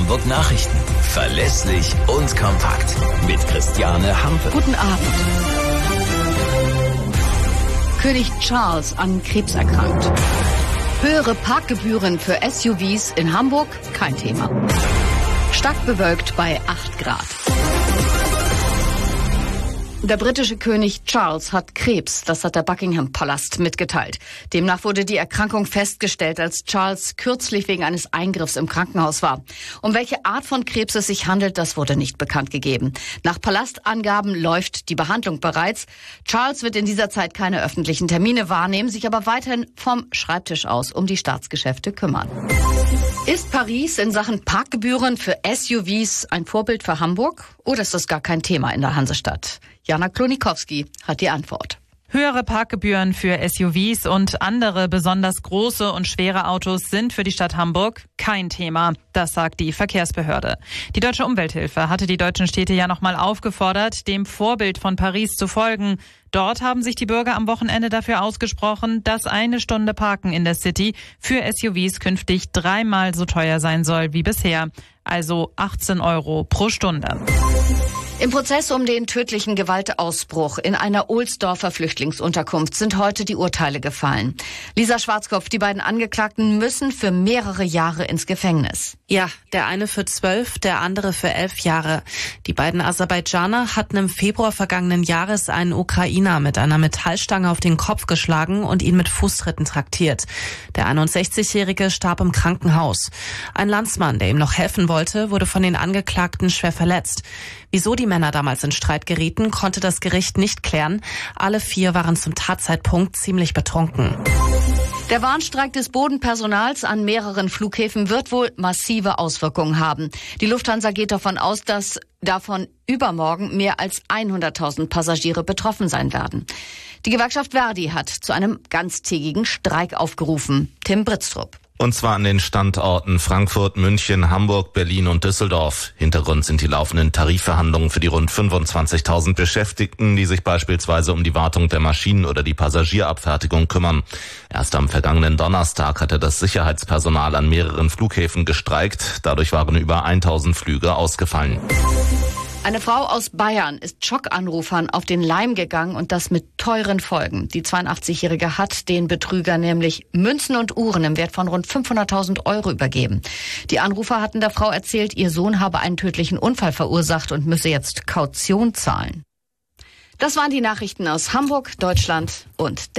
Hamburg Nachrichten. Verlässlich und kompakt. Mit Christiane Hampe. Guten Abend. König Charles an Krebs erkrankt. Höhere Parkgebühren für SUVs in Hamburg? Kein Thema. Stark bewölkt bei 8 Grad. Der britische König Charles hat Krebs, das hat der Buckingham Palast mitgeteilt. Demnach wurde die Erkrankung festgestellt, als Charles kürzlich wegen eines Eingriffs im Krankenhaus war. Um welche Art von Krebs es sich handelt, das wurde nicht bekannt gegeben. Nach Palastangaben läuft die Behandlung bereits. Charles wird in dieser Zeit keine öffentlichen Termine wahrnehmen, sich aber weiterhin vom Schreibtisch aus um die Staatsgeschäfte kümmern. Ist Paris in Sachen Parkgebühren für SUVs ein Vorbild für Hamburg? Oder ist das gar kein Thema in der Hansestadt? Jana Klonikowski hat die Antwort. Höhere Parkgebühren für SUVs und andere besonders große und schwere Autos sind für die Stadt Hamburg kein Thema. Das sagt die Verkehrsbehörde. Die Deutsche Umwelthilfe hatte die deutschen Städte ja nochmal aufgefordert, dem Vorbild von Paris zu folgen. Dort haben sich die Bürger am Wochenende dafür ausgesprochen, dass 1 Stunde Parken in der City für SUVs künftig 3-mal so teuer sein soll wie bisher. Also 18 € pro Stunde. Im Prozess um den tödlichen Gewaltausbruch in einer Ohlsdorfer Flüchtlingsunterkunft sind heute die Urteile gefallen. Lisa Schwarzkopf, die beiden Angeklagten müssen für mehrere Jahre ins Gefängnis. Ja, der eine für 12, der andere für 11 Jahre. Die beiden Aserbaidschaner hatten im Februar vergangenen Jahres einen Ukrainer mit einer Metallstange auf den Kopf geschlagen und ihn mit Fußtritten traktiert. Der 61-Jährige starb im Krankenhaus. Ein Landsmann, der ihm noch helfen wollte, wurde von den Angeklagten schwer verletzt. Wieso die Männer damals in Streit gerieten, konnte das Gericht nicht klären. Alle 4 waren zum Tatzeitpunkt ziemlich betrunken. Der Warnstreik des Bodenpersonals an mehreren Flughäfen wird wohl massive Auswirkungen haben. Die Lufthansa geht davon aus, dass davon übermorgen mehr als 100.000 Passagiere betroffen sein werden. Die Gewerkschaft Verdi hat zu einem ganztägigen Streik aufgerufen. Tim Britztrup. Und zwar an den Standorten Frankfurt, München, Hamburg, Berlin und Düsseldorf. Hintergrund sind die laufenden Tarifverhandlungen für die rund 25.000 Beschäftigten, die sich beispielsweise um die Wartung der Maschinen oder die Passagierabfertigung kümmern. Erst am vergangenen Donnerstag hatte das Sicherheitspersonal an mehreren Flughäfen gestreikt. Dadurch waren über 1.000 Flüge ausgefallen. Eine Frau aus Bayern ist Schockanrufern auf den Leim gegangen und das mit teuren Folgen. Die 82-Jährige hat den Betrüger nämlich Münzen und Uhren im Wert von rund 500.000 € übergeben. Die Anrufer hatten der Frau erzählt, ihr Sohn habe einen tödlichen Unfall verursacht und müsse jetzt Kaution zahlen. Das waren die Nachrichten aus Hamburg, Deutschland und der